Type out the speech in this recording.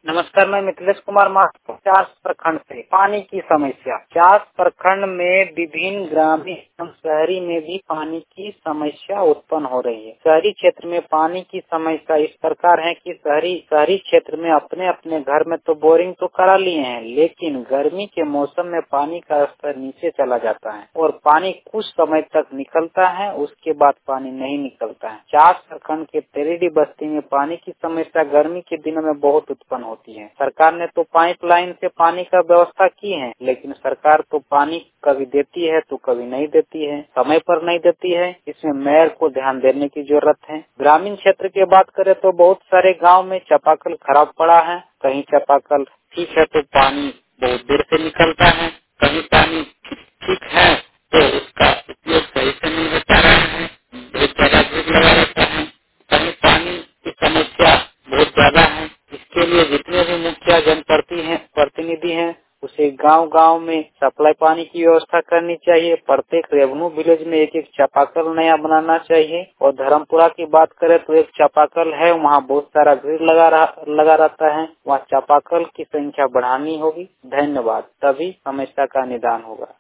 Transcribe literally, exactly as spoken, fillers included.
नमस्कार, मैं मिथिलेश कुमार महातो चास प्रखंड से। पानी की समस्या। चास प्रखंड में विभिन्न ग्रामीण एवं शहरी में भी पानी की समस्या उत्पन्न हो रही है। शहरी क्षेत्र में पानी की समस्या इस प्रकार है कि शहरी शहरी क्षेत्र में अपने अपने घर में तो बोरिंग तो करा लिए हैं, लेकिन गर्मी के मौसम में पानी का स्तर नीचे चला जाता है और पानी कुछ समय तक निकलता है, उसके बाद पानी नहीं निकलता है। चास प्रखंड के तेरेडी बस्ती में पानी की समस्या गर्मी के दिनों में बहुत उत्पन्न होती है। सरकार ने तो पाइपलाइन से पानी का व्यवस्था की है, लेकिन सरकार तो पानी कभी देती है तो कभी नहीं देती है, समय पर नहीं देती है। इसमें मेयर को ध्यान देने की जरूरत है। ग्रामीण क्षेत्र की बात करें तो बहुत सारे गांव में चापाकल खराब पड़ा है। कहीं चापाकल ठीक है तो पानी बहुत देर से निकलता है, कहीं पानी ठीक है तो उसका उपयोग सही से नहीं हो पा रहा है, बहुत ज्यादा भीड़ लगा रहता है। कहीं पानी की समस्या बहुत ज्यादा है। इसके लिए जितने भी मुखिया जनप्रति हैं प्रतिनिधि हैं, उसे गांव गांव में सप्लाई पानी की व्यवस्था करनी चाहिए। प्रत्येक रेवन्यू विलेज में एक एक चापाकल नया बनाना चाहिए। और धर्मपुरा की बात करें तो एक चापाकल है, वहाँ बहुत सारा भीड़ लगा रहा लगा रहता है। वहाँ चापाकल की संख्या बढ़ानी होगी। धन्यवाद, तभी समस्या का निदान होगा।